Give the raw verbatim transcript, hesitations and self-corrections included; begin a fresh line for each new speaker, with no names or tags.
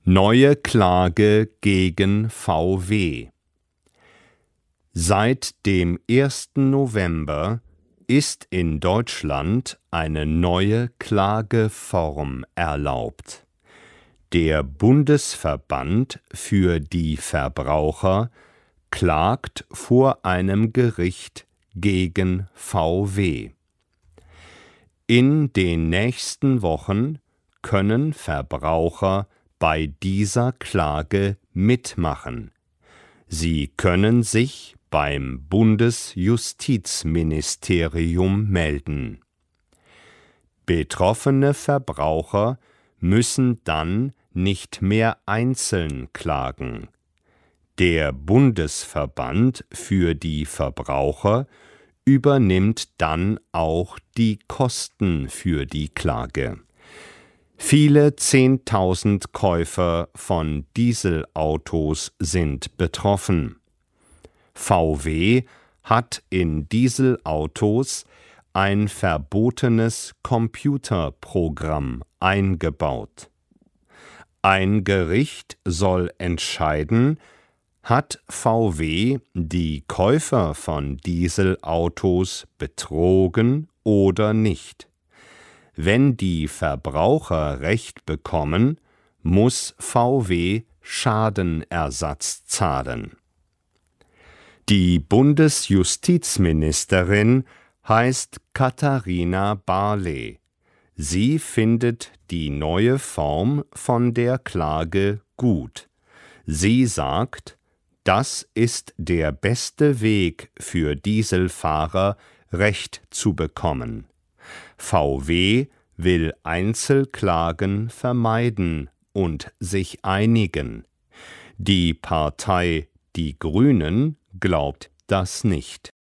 Neue Klage gegen V W. Seit dem ersten November ist in Deutschland eine neue Klageform erlaubt. Der Bundesverband für die Verbraucher klagt vor einem Gericht gegen V W. In den nächsten Wochen können Verbraucher bei dieser Klage mitmachen. Sie können sich beim Bundesjustizministerium melden. Betroffene Verbraucher müssen dann nicht mehr einzeln klagen. Der Bundesverband für die Verbraucher übernimmt dann auch die Kosten für die Klage. Viele Zehntausend Käufer von Dieselautos sind betroffen. V W hat in Dieselautos ein verbotenes Computerprogramm eingebaut. Ein Gericht soll entscheiden, hat V W die Käufer von Dieselautos betrogen oder nicht. Wenn die Verbraucher Recht bekommen, muss V W Schadenersatz zahlen. Die Bundesjustizministerin heißt Katharina Barley. Sie findet die neue Form von der Klage gut. Sie sagt, das ist der beste Weg für Dieselfahrer, Recht zu bekommen. V W will Einzelklagen vermeiden und sich einigen. Die Partei Die Grünen glaubt das nicht.